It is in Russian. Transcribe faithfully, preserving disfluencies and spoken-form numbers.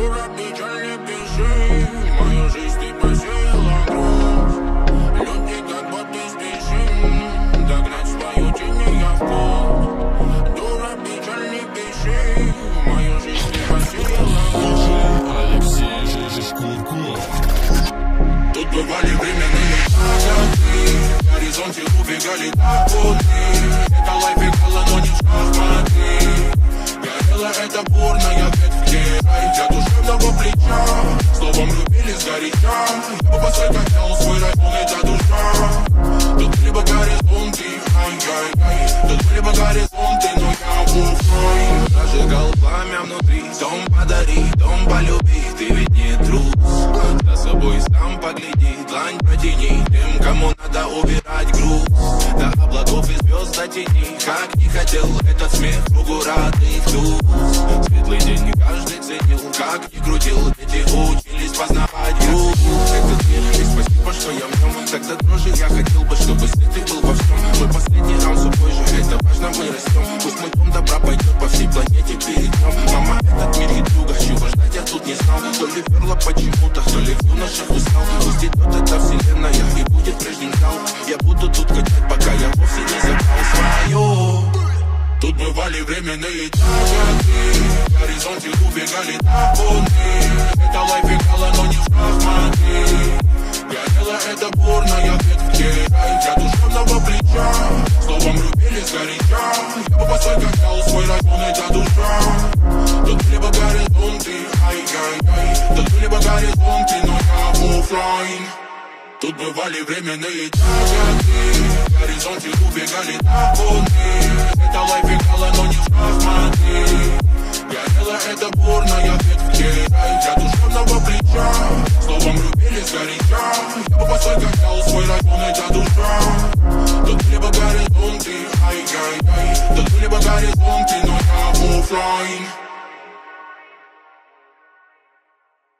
Дура, печаль, не пиши, мою жизнь ты посеяла грусть. Люди как будто спешим догнать свою тень, я в путь. Дура, печаль, не пиши, мою жизнь ты посеяла грусть. Алексей Жижишкурков. Тут бывали временные закаты, в горизонте убегали табуны. Это лайф играла, но не в шахматы. Горела эта бурная ветвь герой для душевного плеча. Словом любили сгоряча. Я бы посой хотел свой район, это душа. Тут либо горизонты, ай-яй-яй. Тут либо горизонты, но я оффлайн. Зажигал пламя внутри. Дом подари, дом полюби. Ты ведь не трус. За собой сам погляди, длань протяни. Тем, кому надо убирать груз. До облаков и звезд затяни. Как не хотел этот смех, кругу радых туз. Светлый день каждый ценил, как ни крутил. Дети учились познавать груз. Этот мир, и спасибо, что я в нем. Тогда дрожи я хотел бы, чтобы свет ты был во всем. Мой последний раунд сухой же, это важно, мы растем. Пусть мой дом добра пойдет по всей планете перейдем. Мама, этот мир хитрюга, чего ждать я тут не знал. То ли перла почему-то, то ли в юношах устал. Пусть идет эта вселенная и будет прежним зал. Я буду тут качать, пока я вовсе не забрал свое. Тут бывали временные закаты, в горизонте убегали табуны. Это лайф играла, но не в шахматы. Горела эта бурная ветвь герой для душевного плеча. Словом любили сгоряча. Я бы посой хотел свой район, это душа. Тут либо горизонты, ай-яй-яй. Тут либо горизонты, но я оффлайн. Тут бывали временные закаты, в горизонте убегали табуны. Это лайф играла, но не в шахматы. Горела эта бурная ветвь герой для душевного плеча. Словом любили сгоряча. Я бы посой хотел свой район, это душа. Тут либо горизонты, ай-яй-яй. Тут либо горизонты, но я оффлайн.